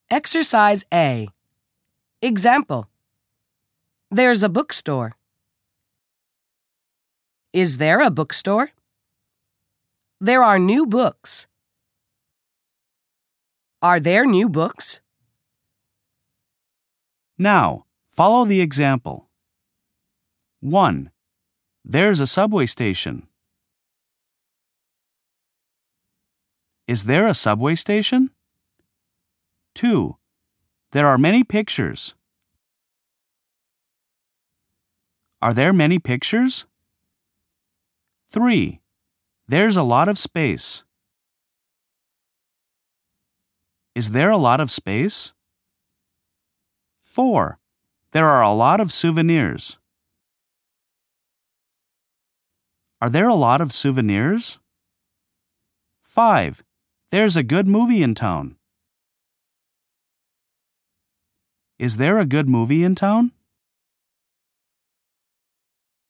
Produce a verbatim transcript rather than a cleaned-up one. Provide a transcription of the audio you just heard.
Exercise A. Example. There's a bookstore. Is there a bookstore? There are new books. Are there new books? Now, follow the example. one. There's a subway station. Is there a subway station? two. There are many pictures. Are there many pictures? three. There's a lot of space. Is there a lot of space? four. There are a lot of souvenirs. Are there a lot of souvenirs? five. There's a good movie in town. Is there a good movie in town?